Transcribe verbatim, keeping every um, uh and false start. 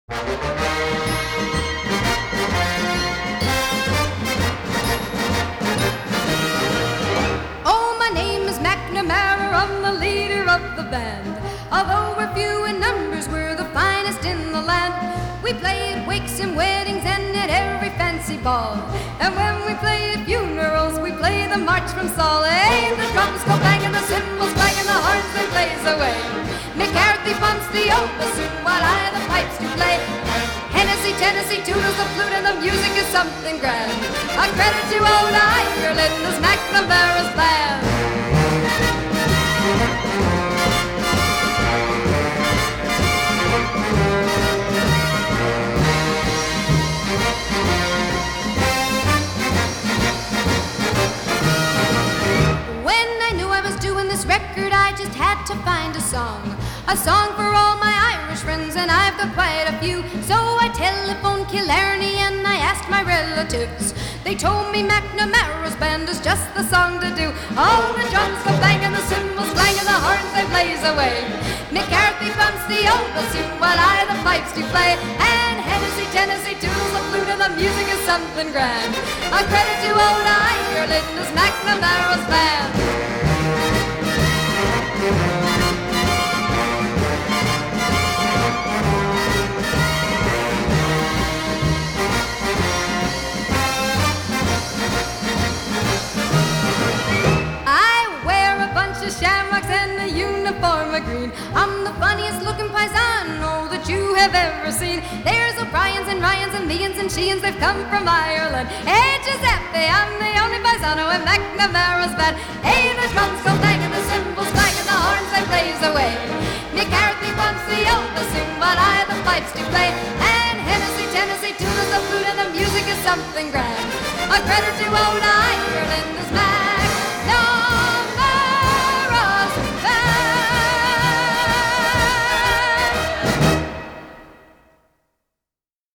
Oh, my name is McNamara, I'm the leader of the band. Although we're few in numbers, we're the finest in the land. We play at wakes and weddings and at every fancy ball. And when we play at funerals, we play the march from Saul. Hey, the drums go banging, the cymbals clanging, the horns they blaze away. McCarthy bumps the old bassoon while I the pipes do play. Hennessy, Tennessee toodles the flute and the music is something grand. A credit to old Ireland, this McNamara's band. When I knew I was doing this record, I just had to find a song. A song for all my Irish friends, and I've got quite a few. So I telephoned Killarney and I asked my relatives. They told me McNamara's band is just the song to do. All the drums go banging, the cymbals clanging, the horns they blaze away. McCarthy bumps the old bassoon while I the pipes do play. And Hennessy, Tennessee toodles the flute and the music is something grand. A credit to old Ireland, this McNamara's band. Shamrocks and a uniform of green. I'm the funniest looking paisano that you have ever seen. There's O'Briens and Ryans and Means and Sheehan's, they've come from Ireland. Hey Giuseppe, I'm the only paisano in McNamara's band. Hey, the drums go banging, the cymbals clanging, the horns they blaze away. McCarthy bumps the old bassoon while I the pipes do play. And Hennessy, Tennessee toodles the flute and the music is something grand. A credit to old I